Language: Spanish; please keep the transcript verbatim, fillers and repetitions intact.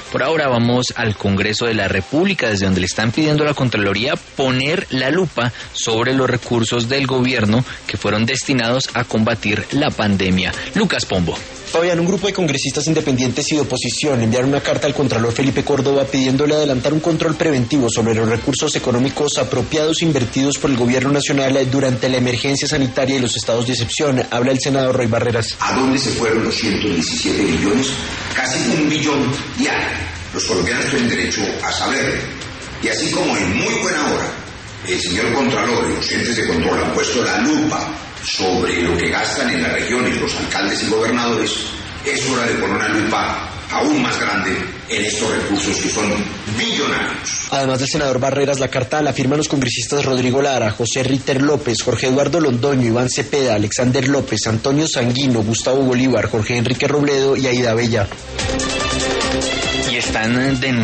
Por ahora vamos al Congreso de la República, desde donde le están pidiendo a la Contraloría poner la lupa sobre los recursos del gobierno que fueron destinados a combatir la pandemia. Lucas Pombo. Fabián, un grupo de congresistas independientes y de oposición enviaron una carta al Contralor Felipe Córdoba pidiéndole adelantar un control preventivo sobre los recursos económicos apropiados invertidos por el gobierno nacional durante la emergencia sanitaria y los estados de excepción. Habla el senador Roy Barreras. ¿A dónde se fueron los ciento diecisiete millones? Casi un billón diario. Los colombianos tienen derecho a saberlo. Y así como en muy buena hora el señor Contralor y los entes de control han puesto la lupa sobre lo que gastan en las regiones los alcaldes y gobernadores, es hora de poner una lupa aún más grande en estos recursos que son millonarios. Además del senador Barreras, la carta la firman los congresistas Rodrigo Lara, José Ritter López, Jorge Eduardo Londoño, Iván Cepeda, Alexander López, Antonio Sanguino, Gustavo Bolívar, Jorge Enrique Robledo y Aida Bella. Y están denunciando